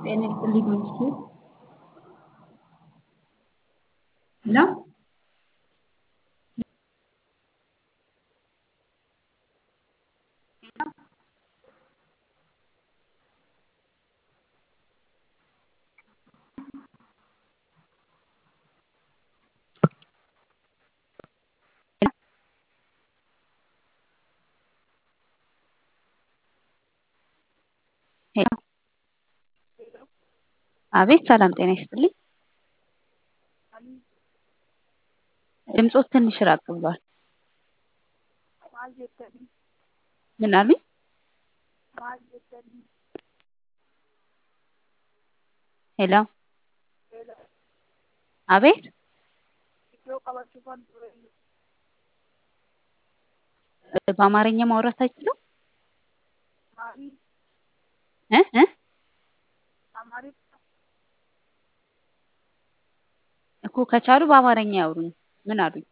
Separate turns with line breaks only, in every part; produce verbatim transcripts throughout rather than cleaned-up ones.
ጤና ይስጥልኝ እንጂ ነው። ሄሎ አቤት ሰላም ጤና ይስጥልኝ። ድምጾት ትንሽ ራቅ ብሏል። ምን አሉኝ? ሄሎ አቤት በአማርኛ ማውራት አይችሉም? እ እ እኮ ከቻሉ በአማርኛ ያውሩኝ። ምን አሉኝ?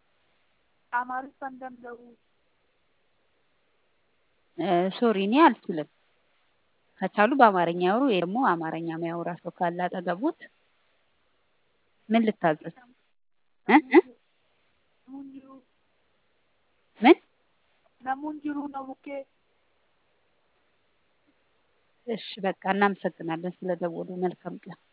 ሶሪ እኔ አልችልም። ከቻሉ በአማርኛ ያውሩ ወይ ደግሞ አማርኛ የሚያወራ ሰው ካለ አጠገቦት ምን ልታዘዝ? እ እ ምን እሺ በቃ እናመሰግናለን ስለደወሉ። መልካም ቀን።